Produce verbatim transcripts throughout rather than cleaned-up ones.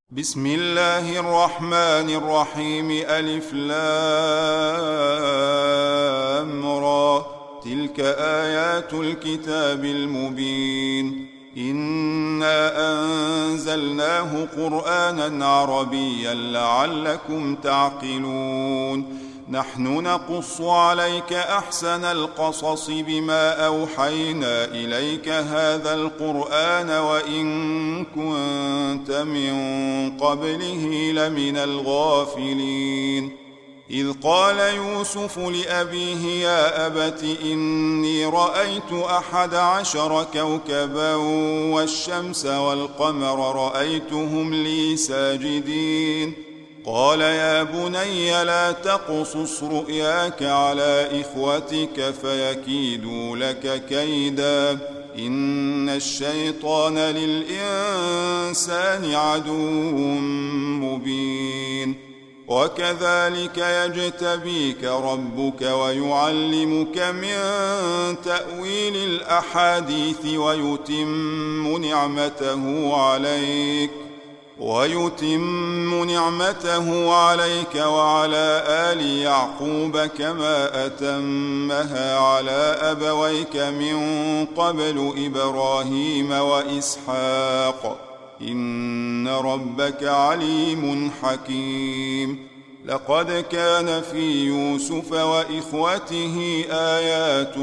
بسم الله الرحمن الرحيم. ألف لام را. تلك آيات الكتاب المبين. إنا أنزلناه قرآنا عربيا لعلكم تعقلون. نحن نقص عليك أحسن القصص بما أوحينا إليك هذا القرآن وإن كنت من قبله لمن الغافلين. إذ قال يوسف لأبيه يا أبت إني رأيت أحد عشر كوكبا والشمس والقمر رأيتهم لي ساجدين. قال يا بني لا تقصص رؤياك على إخوتك فيكيدوا لك كيدا إن الشيطان للإنسان عدو مبين. وكذلك يجتبيك ربك ويعلمك من تأويل الأحاديث ويتم نعمته عليك ويتم نعمته عليك وعلى آل يعقوب كما أتمها على أبويك من قبل إبراهيم وإسحاق إن ربك عليم حكيم. لقد كان في يوسف وإخوته آيات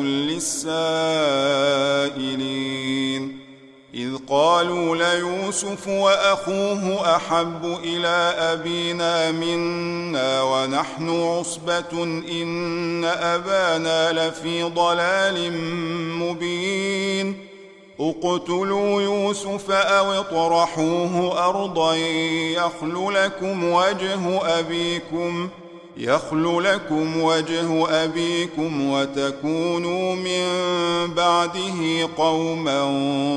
للسائلين إذ قالوا ليوسف وأخوه أحب إلى أبينا منا ونحن عصبة إن أبانا لفي ضلال مبين. اقتلوا يوسف أو اطرحوه أرضا يخل لكم وجه أبيكم يخل لكم وجه أبيكم وتكونوا من بعده قوما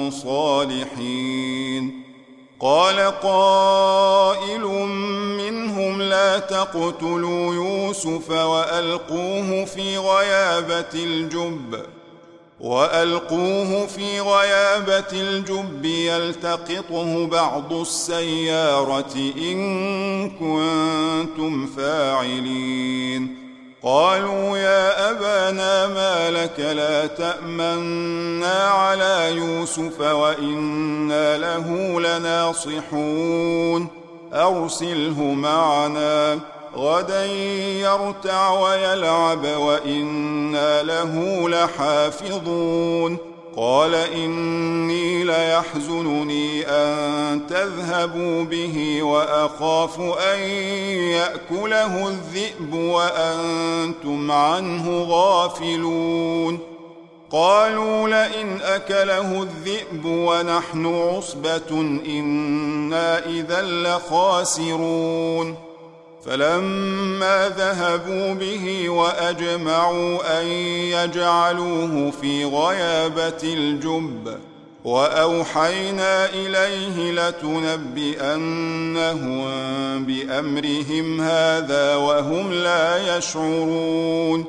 صالحين. قال قائل منهم لا تقتلوا يوسف وألقوه في غيابة الجب وألقوه في غيابة الجب يلتقطه بعض السيارة إن كنتم فاعلين. قالوا يا أبانا ما لك لا تأمنا على يوسف وإنا له لناصحون أرسله معنا غدا يرتع ويلعب وإنا له لحافظون. قال إني ليحزنني أن تذهبوا به وأخاف أن يأكله الذئب وأنتم عنه غافلون. قالوا لئن أكله الذئب ونحن عصبة إنا إذا لخاسرون. فلما ذهبوا به وأجمعوا أن يجعلوه في غيابة الجب وأوحينا إليه لتنبئنهم بأمرهم هذا وهم لا يشعرون.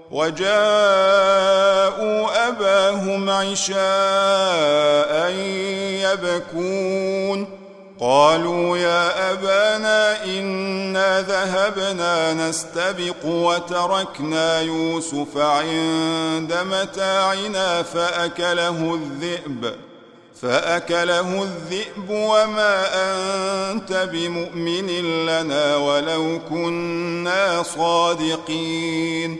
وجاءوا أباهم عشاء يبكون. قالوا يا أبانا إنا ذهبنا نستبق وتركنا يوسف عند متاعنا فأكله الذئب فأكله الذئب وما أنت بمؤمن لنا ولو كنا صادقين.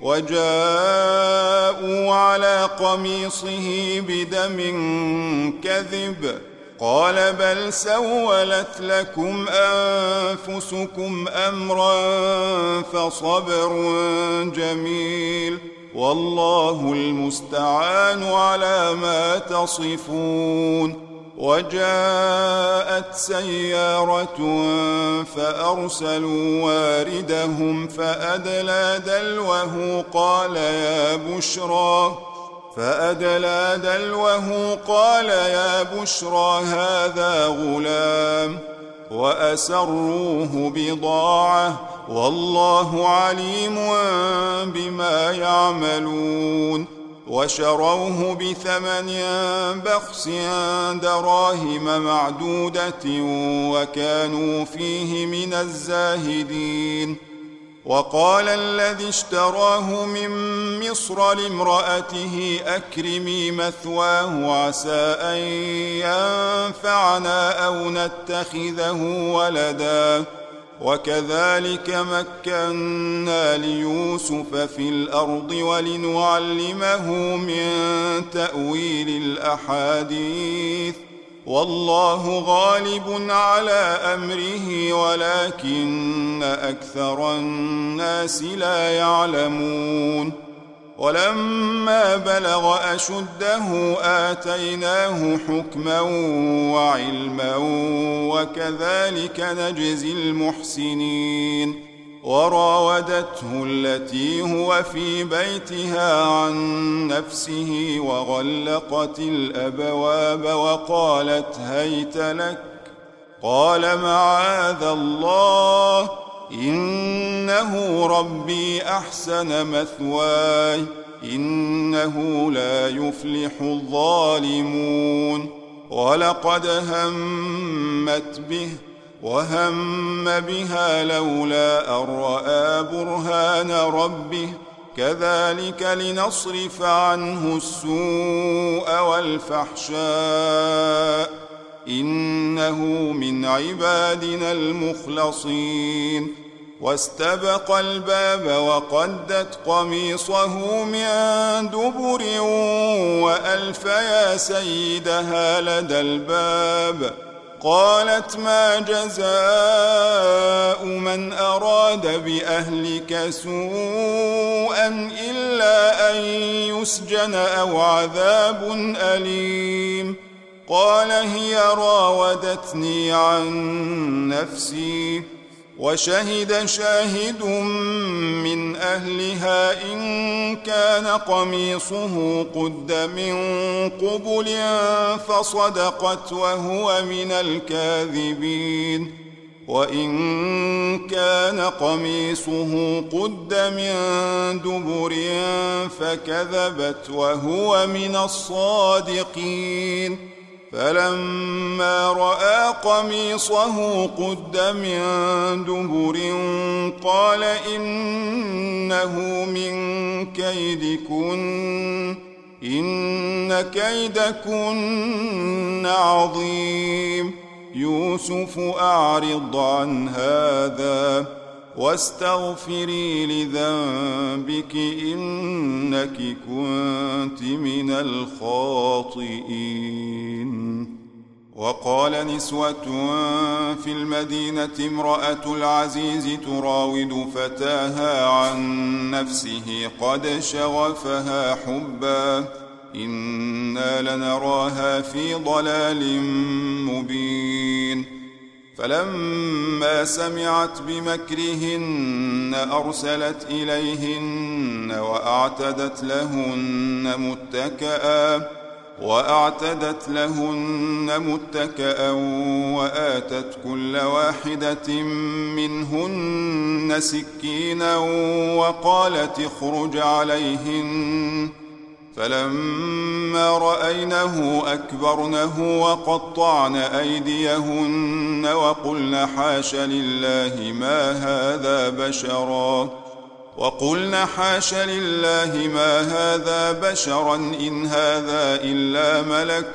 وجاءوا على قميصه بدم كذب قال بل سولت لكم أنفسكم أمرا فصبر جميل والله المستعان على ما تصفون. وجاءت سيارة فأرسلوا واردهم فأدلى دلوه قال يا بشرى فأدلى دلوه قال يا بشرى هذا غلام وأسروه بضاعة والله عليم بما يعملون. وشروه بثمن بخس دراهم معدودة وكانوا فيه من الزاهدين. وقال الذي اشتراه من مصر لامرأته أكرمي مثواه عسى أن ينفعنا أو نتخذه ولدا وكذلك مكنا ليوسف في الأرض ولنعلمه من تأويل الأحاديث والله غالب على أمره ولكن أكثر الناس لا يعلمون. ولما بلغ أشده آتيناه حكما وعلما وكذلك نجزي المحسنين. وراودته التي هو في بيتها عن نفسه وغلقت الأبواب وقالت هيت لك قال معاذ الله إنه ربي أحسن مثواي إنه لا يفلح الظالمون. ولقد همت به وهم بها لولا أن رأى برهان ربه كذلك لنصرف عنه السوء والفحشاء إنه من عبادنا المخلصين. واستبق الباب وقدت قميصه من دبر وألف يا سيدها لدى الباب قالت ما جزاء من أراد بأهلك سوءا إلا أن يسجن أو عذاب أليم. قال هي راودتني عن نفسي وشهد شاهد من أهلها إن كان قميصه قد من قبل فصدقت وهو من الكاذبين وإن كان قميصه قد من دبر فكذبت وهو من الصادقين. فلما رأى قميصه قد من دبر قال إنه من كيدكن إن كيدكن عظيم. يوسف أعرض عن هذا واستغفري لذنبك إنك كنت من الخاطئين. وقال نسوة في المدينة امرأة العزيز تراود فتاها عن نفسه قد شغفها حبا إنا لنراها في ضلال مبين. فلما سمعت بمكرهن أرسلت إليهن وأعتدت لهن متكئا وأعتدت لهن متكئا وآتت كل واحدة منهن سكينا وقالت اخرج عليهن. فلما رأينه أكبرنه وقطعن أيديهن وقلن حاش لله ما هذا بشرا وقلن حاش لله ما هذا بشرا إن هذا إلا ملك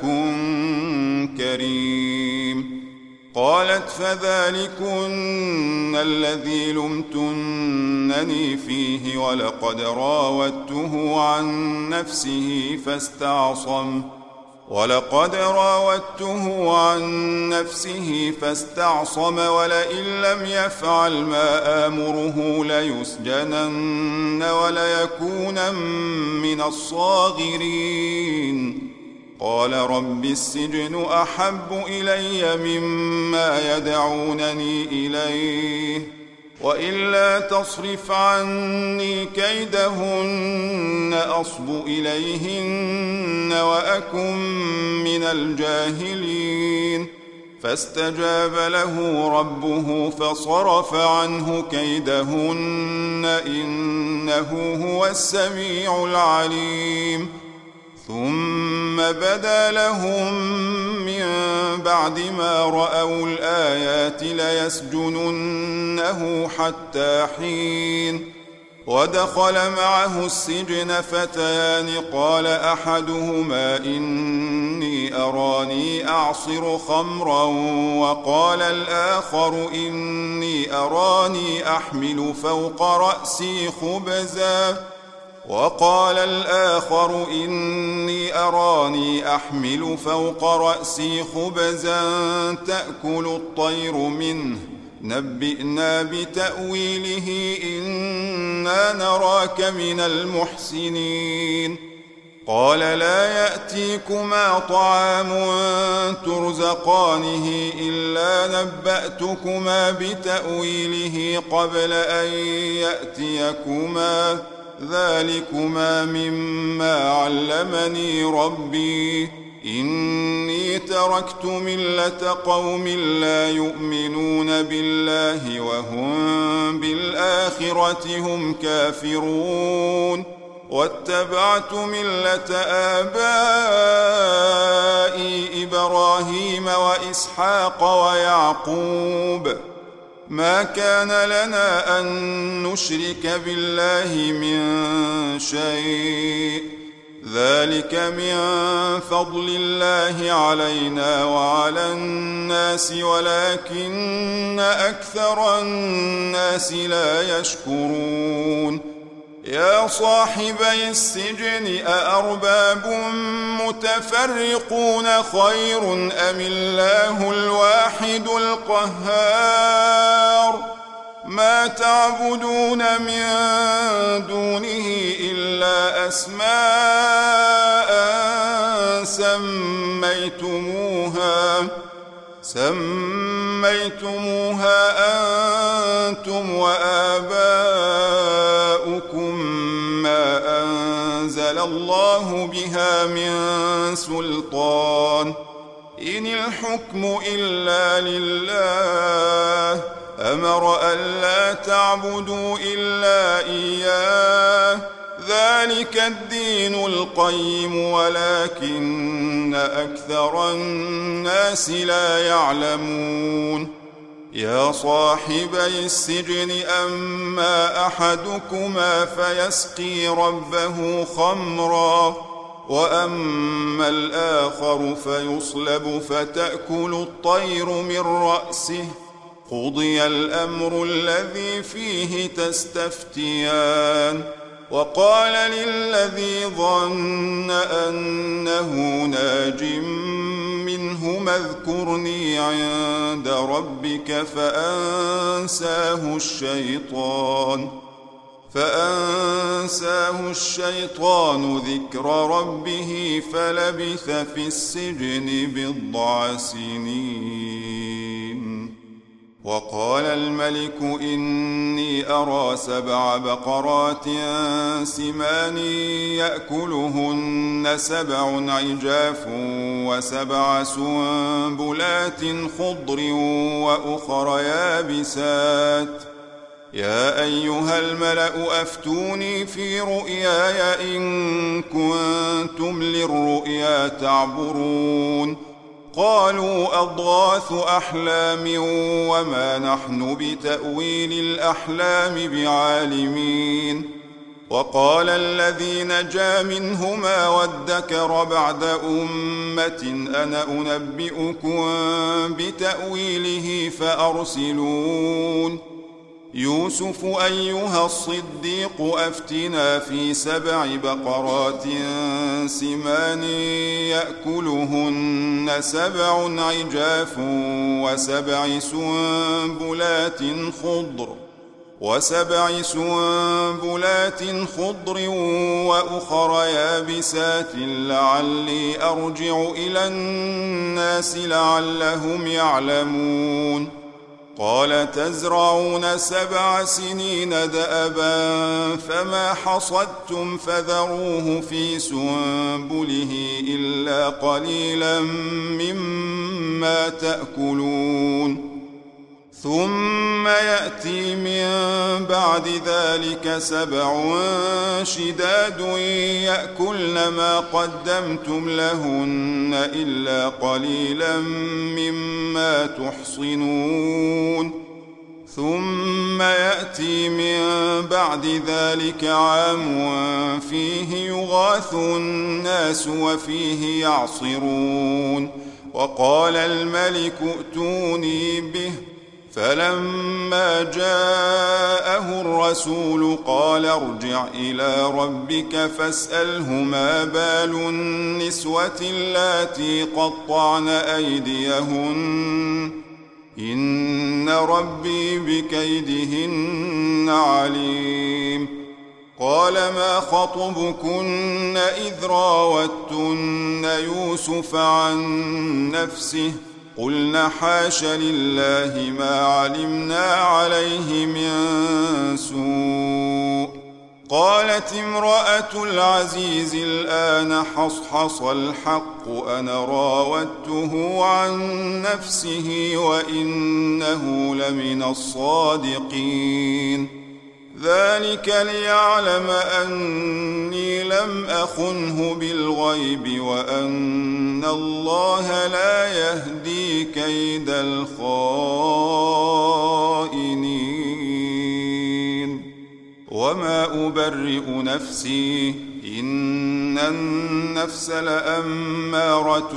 كريم. قالت فذلكن الذي لمتنني فيه ولقد راودته عن نفسه فاستعصم ولقد راودته عن نفسه فاستعصم ولئن لم يفعل ما آمره ليسجنن وليكونن من الصاغرين. قال رب السجن أحب إلي مما يدعونني إليه وإلا تصرف عني كيدهن أصب إليهن وأكن من الجاهلين. فاستجاب له ربه فصرف عنه كيدهن إنه هو السميع العليم. ثم بدا لهم من بعد ما رأوا الآيات ليسجننه حتى حين ودخل معه السجن فتيان قال أحدهما إني أراني أعصر خمرا وقال الآخر إني أراني أحمل فوق رأسي خبزا وقال الآخر إني أراني أحمل فوق رأسي خبزا تأكل الطير منه نبئنا بتأويله إنا نراك من المحسنين قال لا يأتيكما طعام ترزقانه إلا نبأتكما بتأويله قبل أن يأتيكما ذلكما مما علمني ربي إني تركت ملة قوم لا يؤمنون بالله وهم بالآخرة هم كافرون واتبعت ملة آبائي إبراهيم وإسحاق ويعقوب ما كان لنا أن نشرك بالله من شيء ذلك من فضل الله علينا وعلى الناس ولكن أكثر الناس لا يشكرون يا صاحبي السجن أأرباب متفرقون خير أم الله الواحد القهار ما تعبدون من دونه إلا أسماء سميتموها سميتموها أنتم وآباؤكم ما أنزل الله بها من سلطان إن الحكم إلا لله أمر ألا تعبدوا إلا إياه ذلك الدين القيم ولكن أكثر الناس لا يعلمون يا صاحبي السجن أما أحدكما فيسقي ربه خمرا وأما الآخر فيصلب فتأكل الطير من رأسه قضي الأمر الذي فيه تستفتيان وقال للذي ظن أنه ناج منهما اذكرني عند ربك فأنساه الشيطان فأنساه الشيطان ذكر ربه فلبث في السجن بضع سنين وقال الملك إني أرى سبع بقرات سمان يأكلهن سبع عجاف وسبع سنبلات خضر وأخر يابسات يا أيها الملأ أفتوني في رؤياي إن كنتم للرؤيا تعبرون قالوا أضغاث أحلام وما نحن بتأويل الأحلام بعالمين وقال الذي نجا منهما وادكر بعد أمة أنا أنبئكم بتأويله فأرسلون يوسف أيها الصديق أفتنا في سبع بقرات سمان يأكلهن سبع عجاف وسبع سنبلات خضر وسبع سنبلات خضر وأخر يابسات لعلي أرجع إلى الناس لعلهم يعلمون قال تزرعون سبع سنين دأبا فما حصدتم فذروه في سنبله إلا قليلا مما تأكلون ثم يأتي من بعد ذلك سبع شداد يأكلن ما قدمتم لهن إلا قليلا مما تحصنون ثم يأتي من بعد ذلك عام فيه يغاث الناس وفيه يعصرون وقال الملك ائتوني به فلما جاءه الرسول قال ارجع إلى ربك فاسأله ما بال النسوة اللاتي قطعن أيديهن إن ربي بكيدهن عليم قال ما خطبكن إذ راوتن يوسف عن نفسه قلنا حاش لله ما علمنا عليه من سوء قالت امرأة العزيز الآن حصحص الحق أنا راودته عن نفسه وإنه لمن الصادقين ذلك ليعلم أني لم أخنه بالغيب وأن الله لا يهدي كيد الخائنين وما أبرئ نفسي إن النفس لأمارة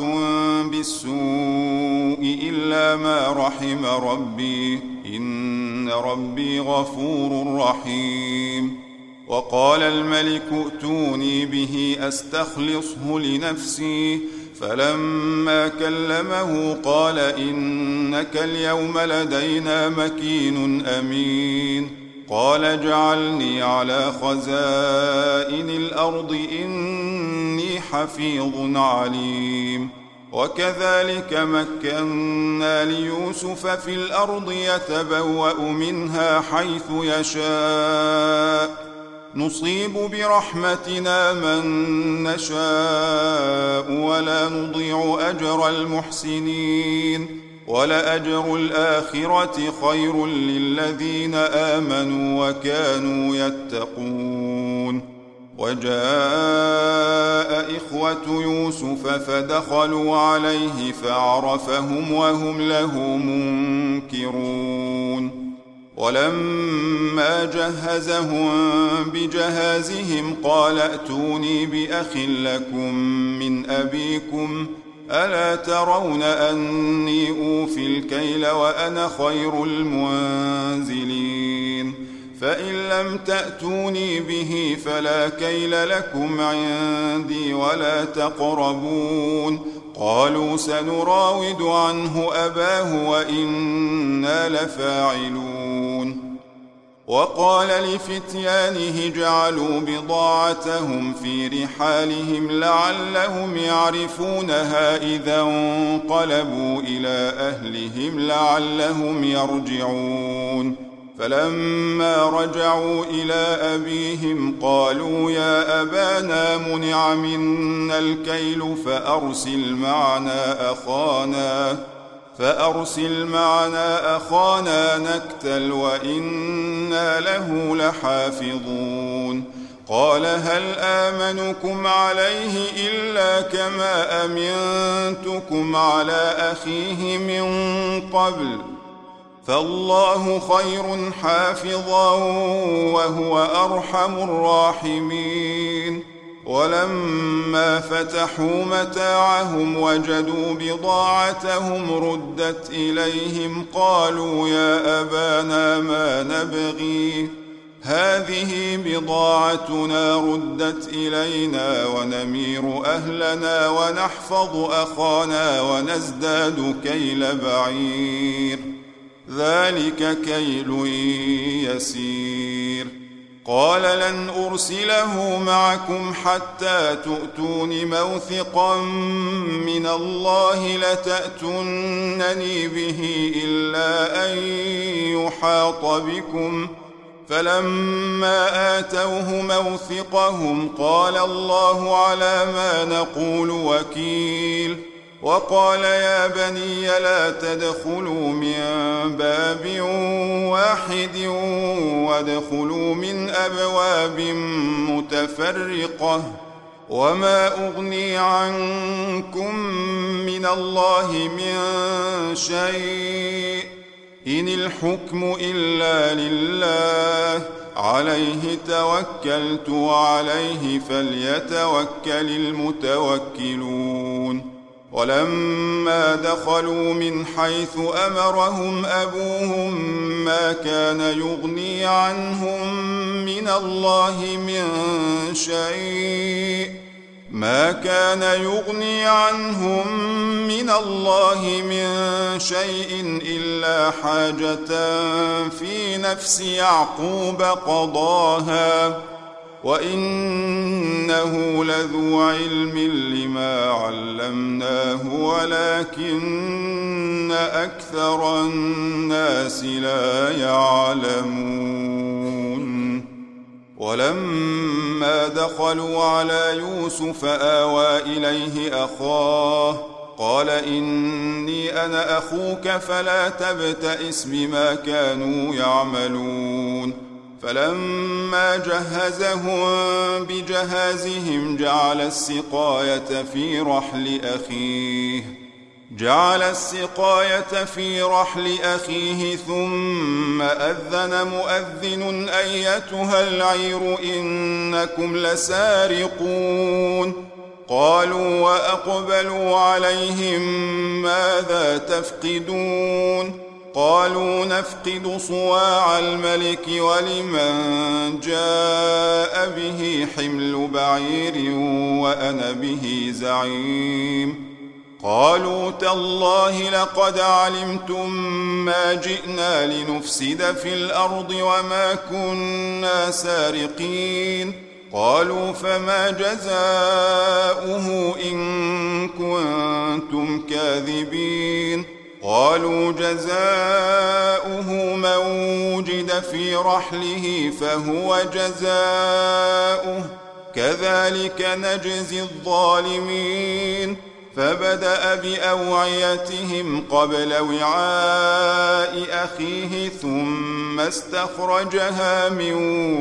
بالسوء إلا ما رحم ربي إن ربي غفور رحيم وقال الملك ائتوني به أستخلصه لنفسي فلما كلمه قال إنك اليوم لدينا مكين أمين قال اجعلني على خزائن الأرض إني حفيظ عليم وكذلك مكنا ليوسف في الأرض يتبوأ منها حيث يشاء نصيب برحمتنا من نشاء ولا نضيع أجر المحسنين ولأجر الآخرة خير للذين آمنوا وكانوا يتقون وجاء إخوة يوسف فدخلوا عليه فعرفهم وهم له منكرون ولما جهزهم بجهازهم قال ائتوني بأخ لكم من أبيكم ألا ترون أني أوفي الكيل وأنا خير المنزلين فإن لم تأتوني به فلا كيل لكم عندي ولا تقربون قالوا سنراود عنه أباه وإنا لفاعلون وقال لفتيانه جعلوا بضاعتهم في رحالهم لعلهم يعرفونها إذا انقلبوا إلى أهلهم لعلهم يرجعون فلما رجعوا إلى أبيهم قالوا يا أبانا منع منا الكيل فأرسل معنا أخانا فأرسل معنا أخانا نكتل وإنا له لحافظون قال هل آمنكم عليه إلا كما أمنتكم على أخيه من قبل فالله خير حافظا وهو أرحم الراحمين ولما فتحوا متاعهم وجدوا بضاعتهم ردت إليهم قالوا يا أبانا ما نبغي هذه بضاعتنا ردت إلينا ونمير أهلنا ونحفظ أخانا ونزداد كيل بعير ذلك كيل يسير قال لن أرسله معكم حتى تؤتون موثقا من الله لتأتونني به إلا أن يحاط بكم فلما آتوه موثقهم قال الله على ما نقول وكيل وقال يا بني لا تدخلوا من باب واحد وادخلوا من أبواب متفرقة وما أغني عنكم من الله من شيء إن الحكم إلا لله عليه توكلت وعليه فليتوكل المتوكلون ولما دخلوا من حيث أمرهم أبوهم ما كان يغني عنهم من الله من شيء ما كان يغني عنهم من الله من شيء إلا حاجة في نفس يعقوب قضاها وإنه لذو علم لما علمناه ولكن أكثر الناس لا يعلمون ولما دخلوا على يوسف آوى إليه أخاه قال إني أنا أخوك فلا تبتئس بما كانوا يعملون فلما جهزهم بجهازهم جعل السقاية في رحل أخيه جعل السقاية في رحل أخيه ثم أذن مؤذن أيتها العير إنكم لسارقون قالوا وأقبلوا عليهم ماذا تفقدون قالوا نفقد صواع الملك ولمن جاء به حمل بعير وأنا به زعيم قالوا تالله لقد علمتم ما جئنا لنفسد في الأرض وما كنا سارقين قالوا فما جزاؤه إن كنتم كاذبين قالوا جزاؤه من وجد في رحله فهو جزاؤه كذلك نجزي الظالمين فبدأ بأوعيتهم قبل وعاء أخيه ثم استخرجها من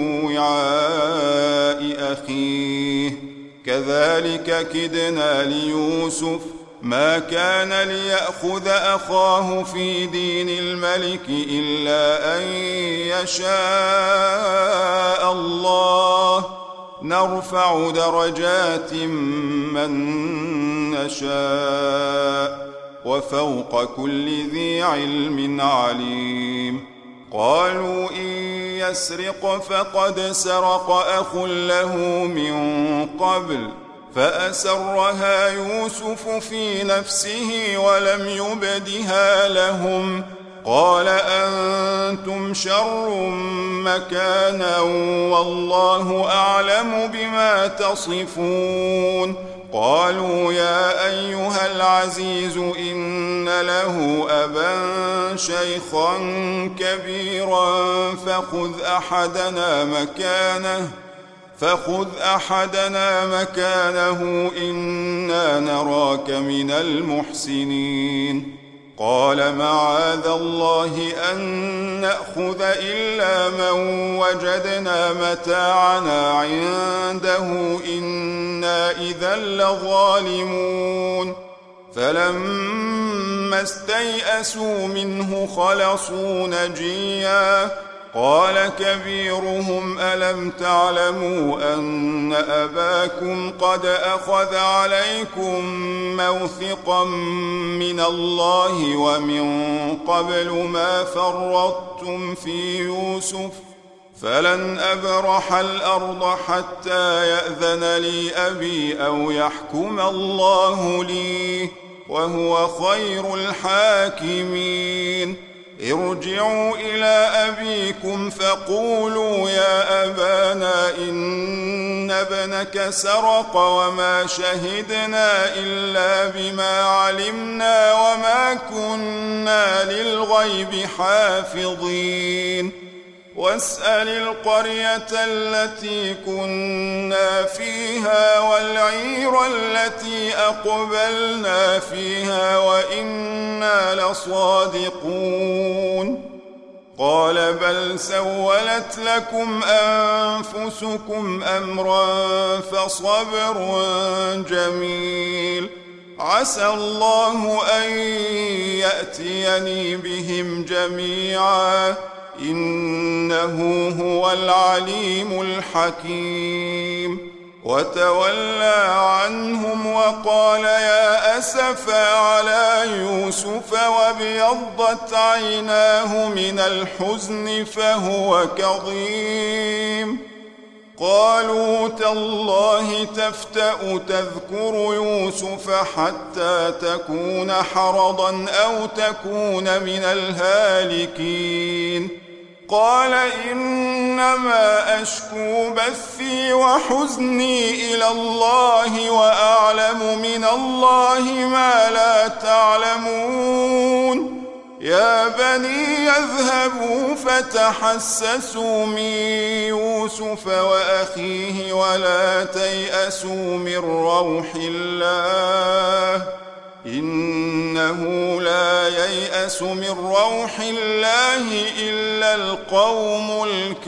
وعاء أخيه كذلك كدنا ليوسف ما كان ليأخذ أخاه في دين الملك إلا أن يشاء الله نرفع درجات من نشاء وفوق كل ذي علم عليم قالوا إن يسرق فقد سرق أخ له من قبل فأسرها يوسف في نفسه ولم يبدها لهم قال أنتم شر مكانا والله أعلم بما تصفون قالوا يا أيها العزيز إن له أبا شيخا كبيرا فخذ أحدنا مكانه فخذ أحدنا مكانه إنا نراك من المحسنين قال معاذ الله أن نأخذ إلا من وجدنا متاعنا عنده إنا إذا لظالمون فلما استيئسوا منه خلصوا نجيا قال كبيرهم ألم تعلموا أن أباكم قد أخذ عليكم موثقا من الله ومن قبل ما فرطتم في يوسف فلن أبرح الأرض حتى يأذن لي أبي أو يحكم الله لي وهو خير الحاكمين ارجعوا إلى أبيكم فقولوا يا أبانا إن ابنك سرق وما شهدنا إلا بما علمنا وما كنا للغيب حافظين واسأل القرية التي كنا فيها والعير التي أقبلنا فيها وإنا لصادقون قال بل سولت لكم أنفسكم أمرا فصبر جميل عسى الله أن يأتيني بهم جميعا إنه هو العليم الحكيم وتولى عنهم وقال يا أسفا على يوسف وابيضت عيناه من الحزن فهو كظيم قالوا تالله تفتأ تذكر يوسف حتى تكون حرضا أو تكون من الهالكين قال إنما أشكو بثي وحزني إلى الله وأعلم من الله ما لا تعلمون يا بني يذهبوا فتحسسوا من يوسف وأخيه ولا تيأسوا من روح الله إنه لا ييأس من روح الله إلا القوم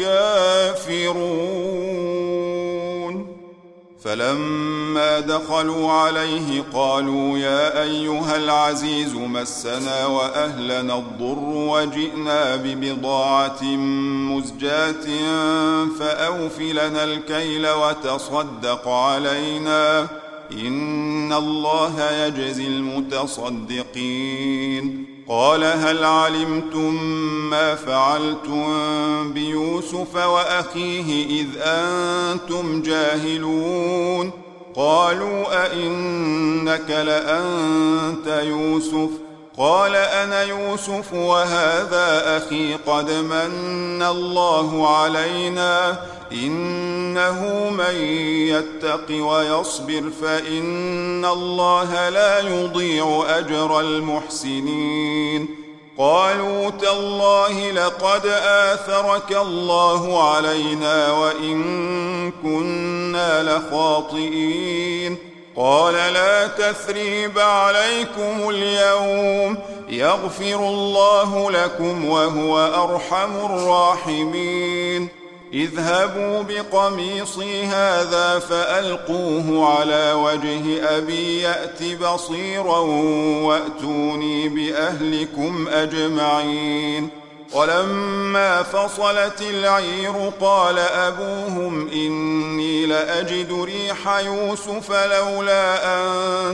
الكافرون فلما دخلوا عليه قالوا يا أيها العزيز مسنا وأهلنا الضر وجئنا ببضاعة مزجاة فأوف لنا الكيل وتصدق علينا إن الله يجزي المتصدقين قال هل علمتم ما فعلتم بيوسف وأخيه إذ أنتم جاهلون قالوا أئنك لأنت يوسف قال أنا يوسف وهذا أخي قد من الله علينا إنه من يتق ويصبر فإن الله لا يضيع أجر المحسنين قالوا تالله لقد آثرك الله علينا وإن كنا لخاطئين قال لا تثريب عليكم اليوم يغفر الله لكم وهو أرحم الراحمين اذهبوا بقميصي هذا فألقوه على وجه أبي يأت بصيرا وأتوني بأهلكم أجمعين ولما فصلت العير قال أبوهم إني لأجد ريح يوسف لولا أن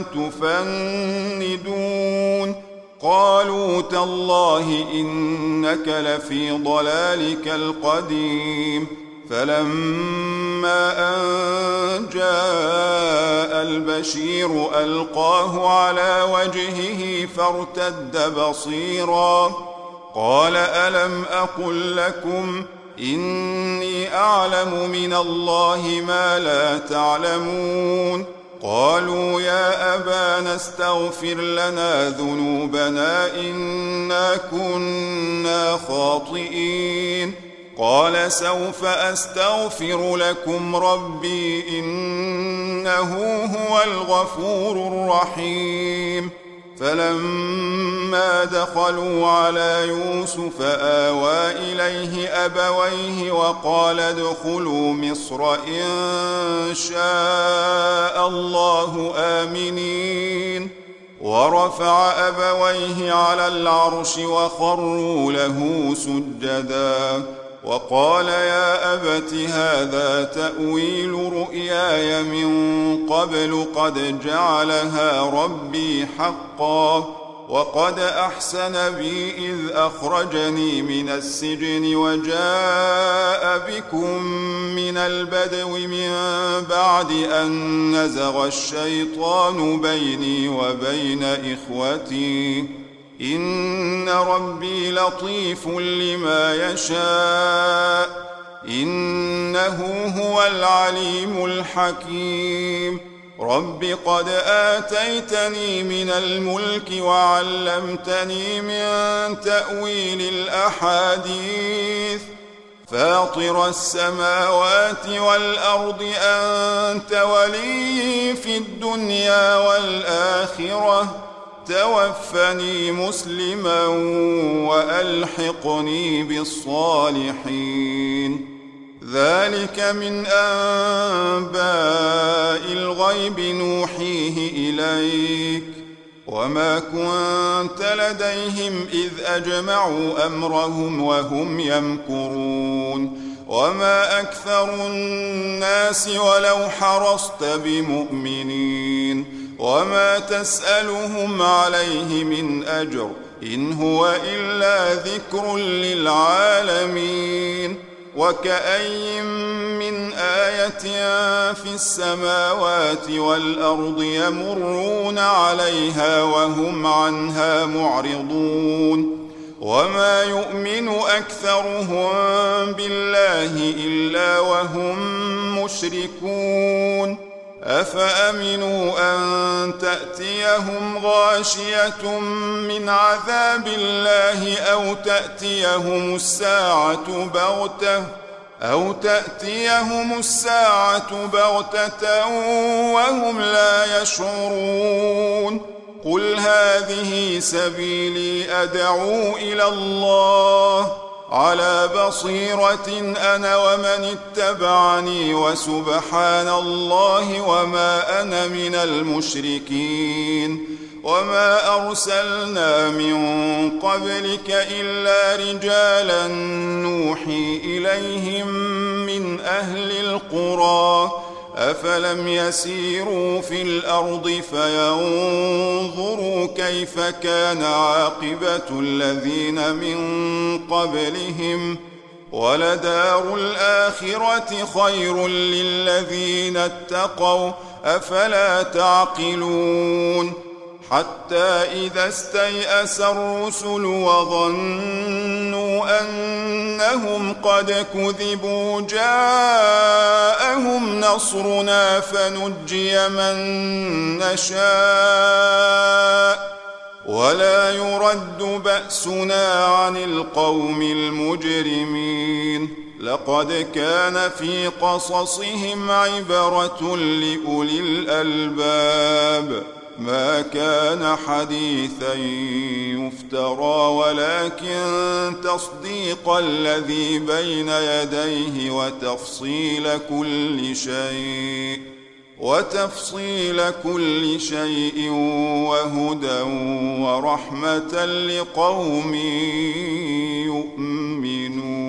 تفندون قالوا تالله إنك لفي ضلالك القديم فلما أن جاء البشير ألقاه على وجهه فارتد بصيرا قال ألم أقل لكم إني أعلم من الله ما لا تعلمون قالوا يا أبانا استغفر لنا ذنوبنا إنا كنا خاطئين قال سوف أستغفر لكم ربي إنه هو الغفور الرحيم فلما دخلوا على يوسف آوى إليه أبويه وقال ادخلوا مصر إن شاء الله آمنين ورفع أبويه على العرش وخروا له سجدا وقال يا أبت هذا تأويل رؤياي من قبل قد جعلها ربي حقا وقد أحسن بي إذ أخرجني من السجن وجاء بكم من البدو من بعد أن نزغ الشيطان بيني وبين إخوتي إن ربي لطيف لما يشاء إنه هو العليم الحكيم رب قد آتيتني من الملك وعلمتني من تأويل الأحاديث فاطر السماوات والأرض أنت ولي في الدنيا والآخرة توفني مسلما وألحقني بالصالحين ذلك من أنباء الغيب نوحيه إليك وما كنت لديهم إذ أجمعوا أمرهم وهم يمكرون وما أكثر الناس ولو حرصت بمؤمنين وما تسألهم عليه من أجر إن هو إلا ذكر للعالمين وكأي من آية في السماوات والأرض يمرون عليها وهم عنها معرضون وما يؤمن أكثرهم بالله إلا وهم مشركون أفأمنوا أن تأتيهم غاشية من عذاب الله أو تأتيهم الساعة بغتة أو تأتيهم الساعة بغتة وهم لا يشعرون قل هذه سبيلي أدعو إلى الله على بصيرة أنا ومن اتبعني وسبحان الله وما أنا من المشركين وما أرسلنا من قبلك إلا رجالا نوحي إليهم من أهل القرى أفلم يسيروا في الأرض فينظروا كيف كان عاقبة الذين من قبلهم ولدار الآخرة خير للذين اتقوا أفلا تعقلون حتى إذا استيأس الرسل وظنوا أنهم قد كذبوا جاءهم نصرنا فنجي من نشاء ولا يرد بأسنا عن القوم المجرمين لقد كان في قصصهم عبرة لأولي الألباب ما كان حديثا يفترى ولكن تصديق الذي بين يديه وتفصيل كل شيء وتفصيل كل شيء وهدى ورحمة لقوم يؤمنون.